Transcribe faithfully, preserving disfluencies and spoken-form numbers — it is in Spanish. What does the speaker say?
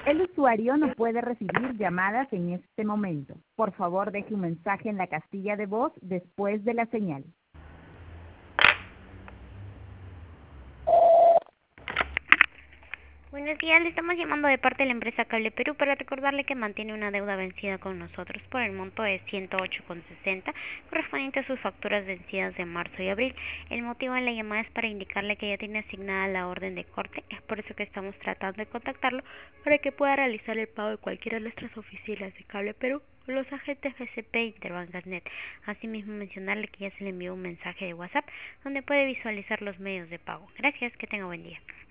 El usuario no puede recibir llamadas en este momento. Por favor, deje un mensaje en la casilla de voz después de la señal. Buenos días, le estamos llamando de parte de la empresa Cable Perú para recordarle que mantiene una deuda vencida con nosotros por el monto de ciento ocho con sesenta correspondiente a sus facturas vencidas de marzo y abril. El motivo de la llamada es para indicarle que ya tiene asignada la orden de corte, es por eso que estamos tratando de contactarlo para que pueda realizar el pago de cualquiera de nuestras oficinas de Cable Perú o los agentes B C P e Interbancasnet. Asimismo, mencionarle que ya se le envió un mensaje de WhatsApp donde puede visualizar los medios de pago. Gracias, que tenga buen día.